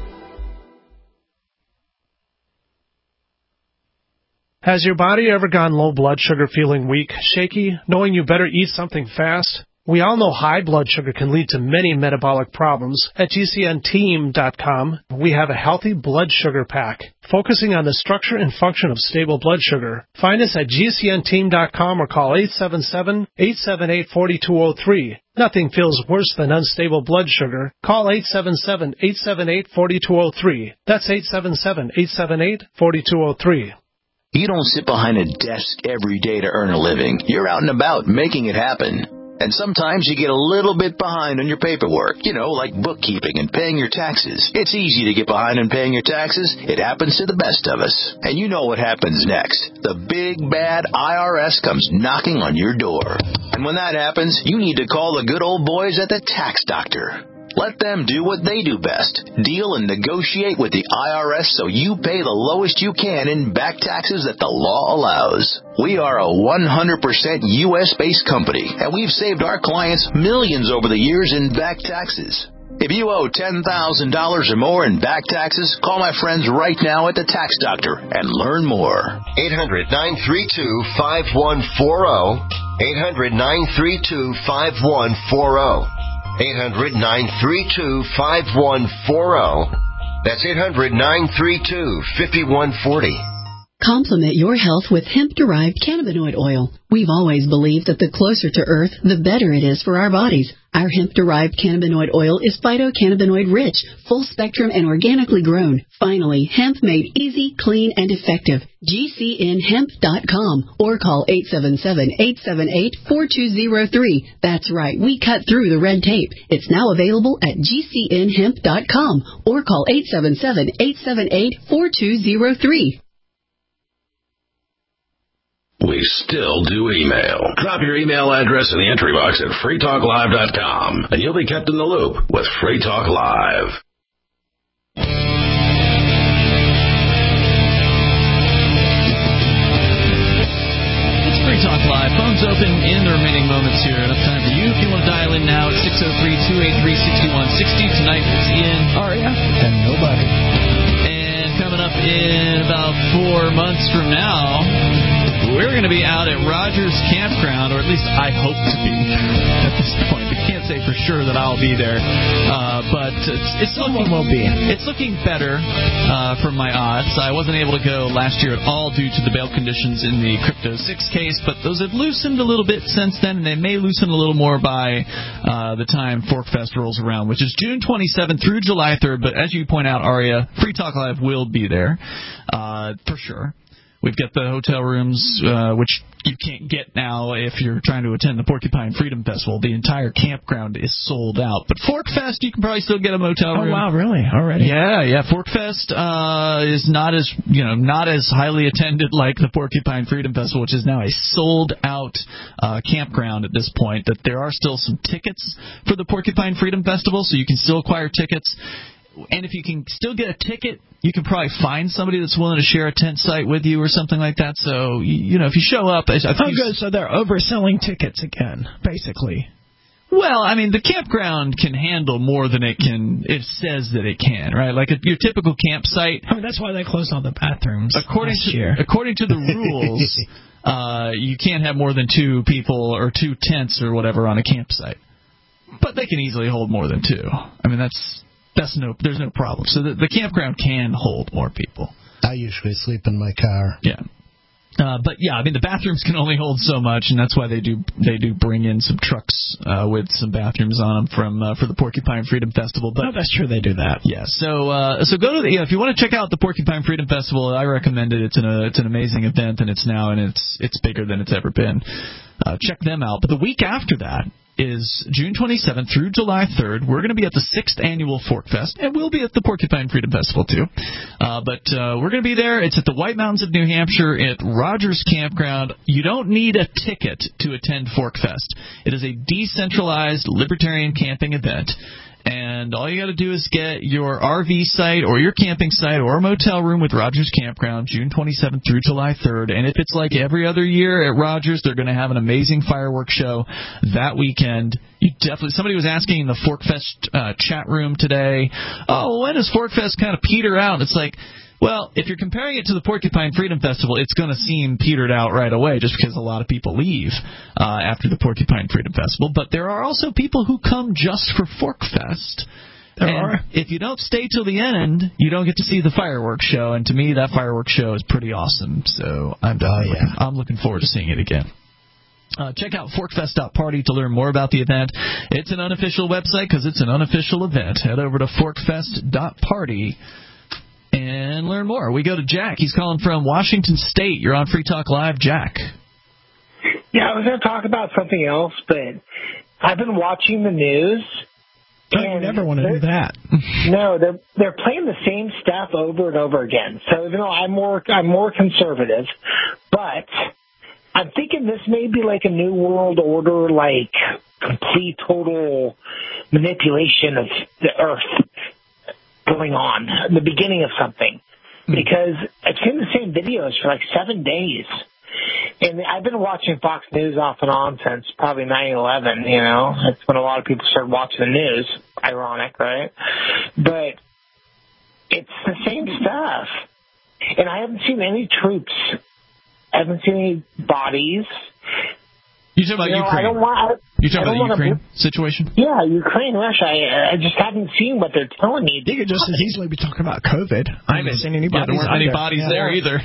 Has your body ever gone low blood sugar, feeling weak, shaky, knowing you better eat something fast? We all know high blood sugar can lead to many metabolic problems. At G C N team dot com, we have a healthy blood sugar pack, focusing on the structure and function of stable blood sugar. Find us at G C N team dot com or call eight seven seven, eight seven eight, four two zero three. Nothing feels worse than unstable blood sugar. Call eight seven seven, eight seven eight, four two zero three. That's eight seven seven, eight seven eight, four two zero three. You don't sit behind a desk every day to earn a living. You're out and about making it happen. And sometimes you get a little bit behind on your paperwork, you know, like bookkeeping and paying your taxes. It's easy to get behind on paying your taxes. It happens to the best of us. And you know what happens next. The big, bad I R S comes knocking on your door. And when that happens, you need to call the good old boys at the Tax Doctor. Let them do what they do best. Deal and negotiate with the I R S so you pay the lowest you can in back taxes that the law allows. We are a one hundred percent U S-based company, and we've saved our clients millions over the years in back taxes. If you owe ten thousand dollars or more in back taxes, call my friends right now at the Tax Doctor and learn more. eight hundred, nine three two, five one four zero. eight hundred, nine three two, five one four zero. eight hundred, nine three two, five one four zero. That's eight hundred, nine three two, five one four zero. Complement your health with hemp-derived cannabinoid oil. We've always believed that the closer to Earth, the better it is for our bodies. Our hemp-derived cannabinoid oil is phytocannabinoid-rich, full-spectrum, and organically grown. Finally, hemp made easy, clean, and effective. G C N hemp dot com or call eight seven seven, eight seven eight, four two zero three. That's right, we cut through the red tape. It's now available at G C N hemp dot com or call eight seven seven, eight seven eight, four two zero three. We still do email. Drop your email address in the entry box at free talk live dot com, and you'll be kept in the loop with Free Talk Live. It's Free Talk Live. Phones open in the remaining moments here. Enough time for you. If you want to dial in now, it's six oh three, two eight three, six one six oh. Tonight it's Ian, Aria, and nobody. And coming up in about four months from now, we're going to be out at Rogers Campground, or at least I hope to be at this point. I can't say for sure that I'll be there, uh, but it's, it's looking will be. It's looking better uh, from my odds. I wasn't able to go last year at all due to the bail conditions in the Crypto six case, but those have loosened a little bit since then, and they may loosen a little more by uh, the time Forkfest rolls around, which is June twenty-seventh through July third. But as you point out, Aria, Free Talk Live will be there uh, for sure. We've got the hotel rooms, uh, which you can't get now if you're trying to attend the Porcupine Freedom Festival. The entire campground is sold out. But Forkfest, you can probably still get a motel room. Oh, wow, really? Already? Yeah, yeah. Forkfest uh, is not as, you know, not as highly attended like the Porcupine Freedom Festival, which is now a sold-out uh, campground at this point. That there are still some tickets for the Porcupine Freedom Festival, so you can still acquire tickets. And if you can still get a ticket, you can probably find somebody that's willing to share a tent site with you or something like that. So, you know, if you show up... I oh, good. So they're overselling tickets again, basically. Well, I mean, the campground can handle more than it can... It says that it can, right? Like a, your typical campsite... I mean, that's why they closed all the bathrooms according last to, year. According to the rules, uh, you can't have more than two people or two tents or whatever on a campsite. But they can easily hold more than two. I mean, that's... That's no, there's no problem. So the, the campground can hold more people. I usually sleep in my car. Yeah. Uh, but yeah, I mean the bathrooms can only hold so much, and that's why they do they do bring in some trucks uh, with some bathrooms on them from uh, for the Porcupine Freedom Festival. But oh, that's true, they do that. Yeah. So uh, so go to the, you know, if you want to check out the Porcupine Freedom Festival, I recommend it. It's an uh, it's an amazing event, and it's now and it's it's bigger than it's ever been. Uh, check them out. But the week after that is June twenty-seventh through July third. We're going to be at the sixth Annual Fork Fest, and we'll be at the Porcupine Freedom Festival, too. Uh, but uh, we're going to be there. It's at the White Mountains of New Hampshire at Rogers Campground. You don't need a ticket to attend Fork Fest. It is a decentralized libertarian camping event. And all you got to do is get your R V site or your camping site or a motel room with Rogers Campground, June twenty-seventh through July third. And if it's like every other year at Rogers, they're going to have an amazing fireworks show that weekend. You definitely. Somebody was asking in the ForkFest uh, chat room today, oh, when does ForkFest kind of peter out? And it's like, well, if you're comparing it to the Porcupine Freedom Festival, it's going to seem petered out right away just because a lot of people leave uh, after the Porcupine Freedom Festival. But there are also people who come just for ForkFest. There and are. If you don't stay till the end, you don't get to see the fireworks show. And to me, that fireworks show is pretty awesome. So I'm, uh, yeah. looking, I'm looking forward to seeing it again. Uh, check out forkfest dot party to learn more about the event. It's an unofficial website because it's an unofficial event. Head over to forkfest dot party and learn more. We go to Jack. He's calling from Washington State. You're on Free Talk Live, Jack. Yeah, I was going to talk about something else, but I've been watching the news. Oh, you never want to do that. No, they're they're playing the same stuff over and over again. So even though I'm more I'm more conservative, but I'm thinking this may be like a new world order, like complete total manipulation of the earth going on, the beginning of something, because I've seen the same videos for like seven days, and I've been watching Fox News off and on since probably nine eleven, you know, that's when a lot of people started watching the news, ironic, right? But it's the same stuff, and I haven't seen any troops, I haven't seen any bodies. You talking about you know, Ukraine? I don't want, you talking about the Ukraine be, situation? Yeah, Ukraine, Russia. I, I just haven't seen what they're telling me. You could just as easily be talking about COVID. I haven't seen any yeah, bodies. There weren't any bodies yeah. there either.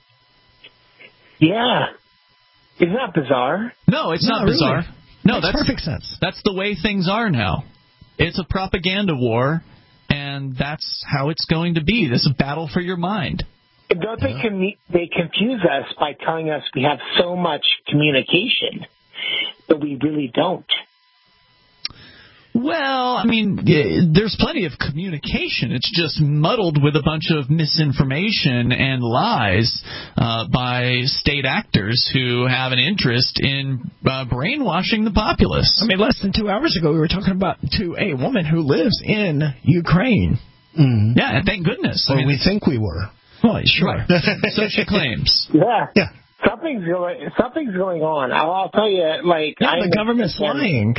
Yeah. Isn't that bizarre? No, it's no, not bizarre. Really. No, Makes that's perfect sense. That's the way things are now. It's a propaganda war, and that's how it's going to be. This is a battle for your mind. Don't they, com- they confuse us by telling us we have so much communication, but we really don't? Well, I mean, there's plenty of communication. It's just muddled with a bunch of misinformation and lies uh, by state actors who have an interest in uh, brainwashing the populace. I mean, less than two hours ago, we were talking about to a woman who lives in Ukraine. Mm-hmm. Yeah, and thank goodness. Or I mean, we think we were. Well, sure. So she claims. Yeah. Yeah. Something's going. Something's going on. I'll, I'll tell you. Like, yeah, I the government's lying.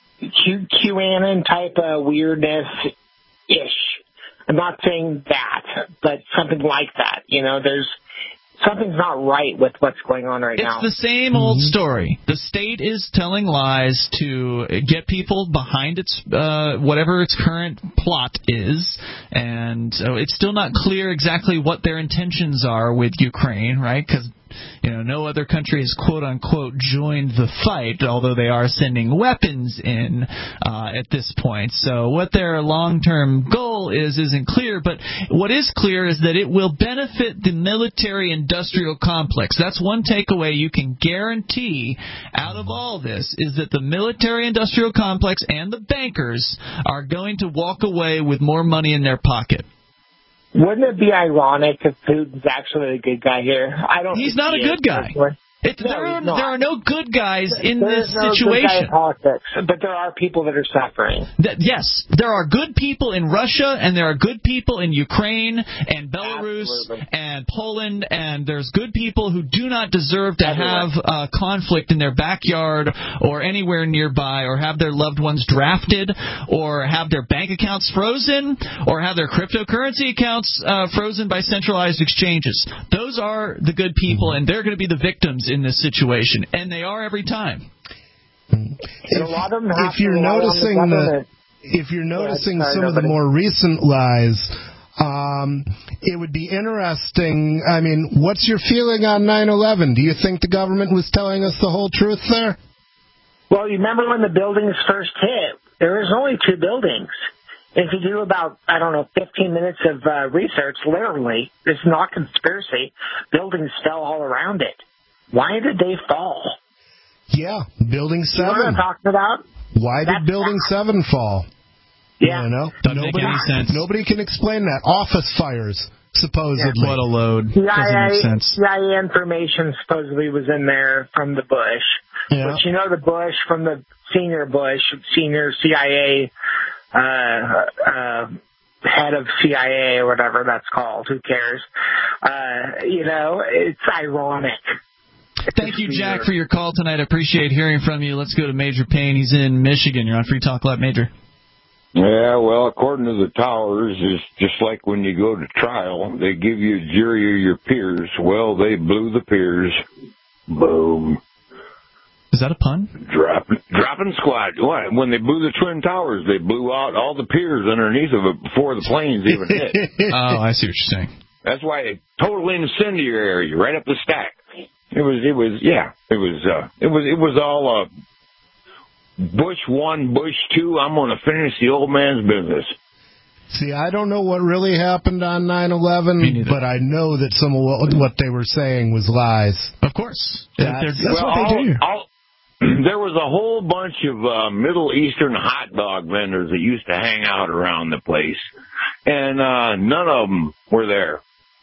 Q QAnon type of weirdness ish. I'm not saying that, but something like that. You know, there's something's not right with what's going on right it's now. It's the same old story. The state is telling lies to get people behind its uh, whatever its current plot is, and so it's still not clear exactly what their intentions are with Ukraine, right? Because you know, no other country has quote-unquote joined the fight, although they are sending weapons in uh, at this point. So what their long-term goal is isn't clear, but what is clear is that it will benefit the military-industrial complex. That's one takeaway you can guarantee out of all this, is that the military-industrial complex and the bankers are going to walk away with more money in their pocket. Wouldn't it be ironic if Putin's actually a good guy here? I don't. He's not a good guy. It, no, there, are, there are no good guys in there this no situation. Good guy in politics, but there are people that are suffering. That, yes, there are good people in Russia, and there are good people in Ukraine and Belarus Absolutely. and Poland, and there's good people who do not deserve to Everywhere. have uh, conflict in their backyard or anywhere nearby, or have their loved ones drafted, or have their bank accounts frozen, or have their cryptocurrency accounts uh, frozen by centralized exchanges. Those are the good people, and they're going to be the victims in this situation, and they are every time. If, if you're noticing the, if you're noticing yeah, some of the more recent lies, um, it would be interesting. I mean, what's your feeling on nine eleven? Do you think the government was telling us the whole truth there? Well, you remember when the buildings first hit? There was only two buildings. If you do about, I don't know, fifteen minutes of uh, research, literally, it's not conspiracy, buildings fell all around it. Why did they fall? Yeah, Building seven. You know what I'm talking about? Why did Building seven fall? Yeah. You know? Doesn't nobody, make any sense. Nobody can explain that. Office fires, supposedly. What a load. C I A, Doesn't make sense. C I A information supposedly was in there from the Bush. Yeah. But you know the Bush from the senior Bush, senior C I A uh, uh, head of C I A or whatever that's called. Who cares? Uh, you know, it's ironic. Thank you, Jack, for your call tonight. I appreciate hearing from you. Let's go to Major Payne. He's in Michigan. You're on Free Talk Live, Major. Yeah, well, according to the towers, it's just like when you go to trial, they give you a jury of your peers. Well, they blew the peers. Boom. Is that a pun? Drop, dropping squad. What? When they blew the Twin Towers, they blew out all the piers underneath of it before the planes even hit. Oh, I see what you're saying. That's why it total incendiary, right up the stack. It was, it was, yeah, it was, uh, it was, it was all, uh, Bush one, Bush two, I'm going to finish the old man's business. See, I don't know what really happened on nine eleven, but I know that some of what, what they were saying was lies. Of course. That's, that's well, what they all, do. All, there was a whole bunch of uh, Middle Eastern hot dog vendors that used to hang out around the place, and uh, none of them were there.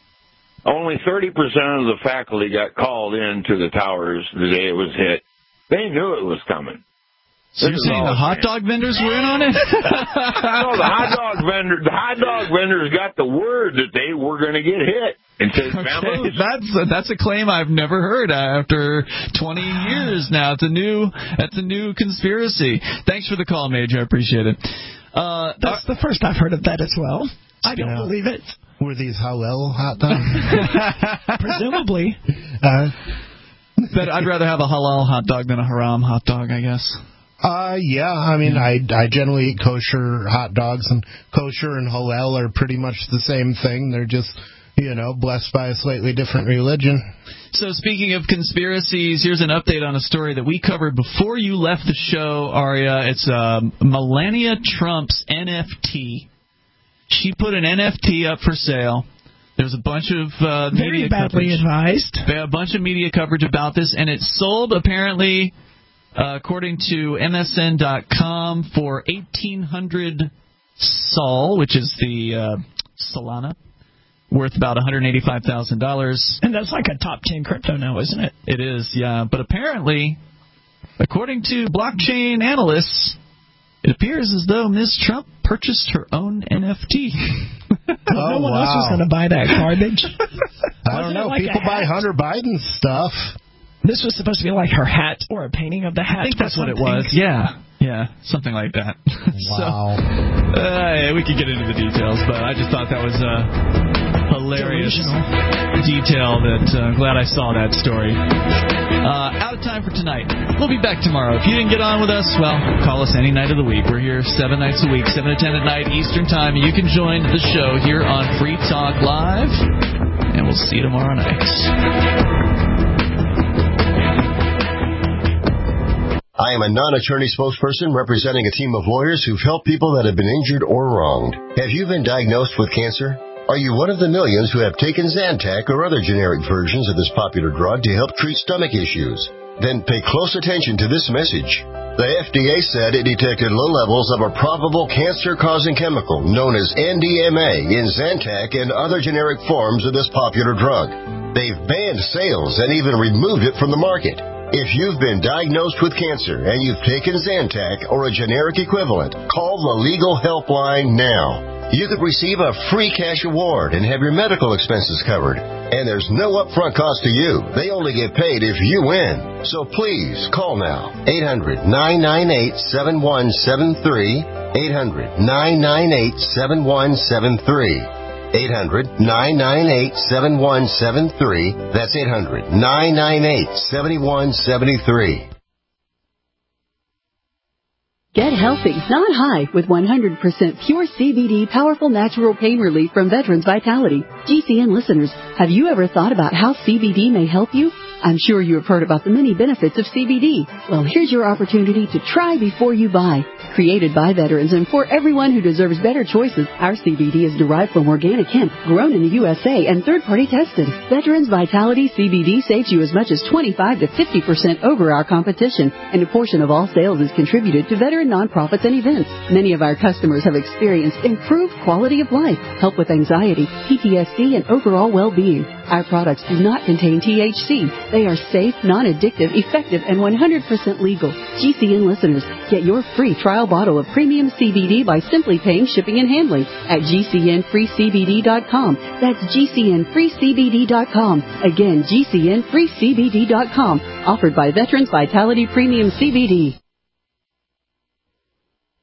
Only thirty percent of the faculty got called in to the towers the day it was hit. They knew it was coming. So you're saying the hot dog vendors were in on it? No, the hot dog vendor, the hot dog vendors got the word that they were going to get hit. And said, okay, that's a, that's a claim I've never heard after twenty years now. It's a new that's a new conspiracy. Thanks for the call, Major. I appreciate it. Uh, that's uh, the first I've heard of that as well. I don't yeah. believe it. Were these halal hot dogs? Presumably. Uh, but I'd rather have a halal hot dog than a haram hot dog, I guess. Uh, yeah, I mean, I, I generally eat kosher hot dogs, and kosher and halal are pretty much the same thing. They're just, you know, blessed by a slightly different religion. So speaking of conspiracies, here's an update on a story that we covered before you left the show, Aria. It's uh, Melania Trump's N F T. She put an N F T up for sale. There's a bunch of uh, Very media badly coverage. advised. A bunch of media coverage about this, and it sold apparently... Uh, according to M S N dot com, for eighteen hundred sol, which is the uh, Solana, worth about one hundred eighty-five thousand dollars. And that's like a top ten crypto now, isn't it? It is, yeah. But apparently, according to blockchain analysts, it appears as though Miz Trump purchased her own N F T. oh, no one wow. else was going to buy that garbage. I don't know. Like People buy Hunter Biden stuff. This was supposed to be like her hat or a painting of the hat. I think that's what it was. Yeah, yeah, something like that. Wow. so, uh, yeah, we could get into the details, but I just thought that was a hilarious Delusional. detail that uh, I'm glad I saw that story. Uh, out of time for tonight. We'll be back tomorrow. If you didn't get on with us, well, call us any night of the week. We're here seven nights a week, seven to ten at night Eastern Time. You can join the show here on Free Talk Live, and we'll see you tomorrow night. I am a non-attorney spokesperson representing a team of lawyers who've helped people that have been injured or wronged. Have you been diagnosed with cancer? Are you one of the millions who have taken Zantac or other generic versions of this popular drug to help treat stomach issues? Then pay close attention to this message. The F D A said it detected low levels of a probable cancer-causing chemical known as N D M A in Zantac and other generic forms of this popular drug. They've banned sales and even removed it from the market. If you've been diagnosed with cancer and you've taken Zantac or a generic equivalent, call the Legal Helpline now. You could receive a free cash award and have your medical expenses covered. And there's no upfront cost to you. They only get paid if you win. So please, call now. eight hundred, nine nine eight, seven one seven three. eight hundred, nine nine eight, seven one seven three. eight hundred, nine nine eight, seven one seven three. That's eight hundred, nine nine eight, seven one seven three. Get healthy, not high, with one hundred percent pure C B D powerful natural pain relief from Veterans Vitality. G C N listeners, have you ever thought about how C B D may help you? I'm sure you have heard about the many benefits of C B D. Well, here's your opportunity to try before you buy. Created by veterans and for everyone who deserves better choices, our C B D is derived from organic hemp, grown in the U S A and third-party tested. Veterans Vitality C B D saves you as much as twenty-five to fifty percent over our competition, and a portion of all sales is contributed to veteran nonprofits and events. Many of our customers have experienced improved quality of life, help with anxiety, P T S D, and overall well-being. Our products do not contain T H C. They are safe, non-addictive, effective, and one hundred percent legal. G C N listeners, get your free trial bottle of premium C B D by simply paying shipping and handling at G C N free C B D dot com. That's G C N free C B D dot com. Again, G C N free C B D dot com. Offered by Veterans Vitality Premium C B D.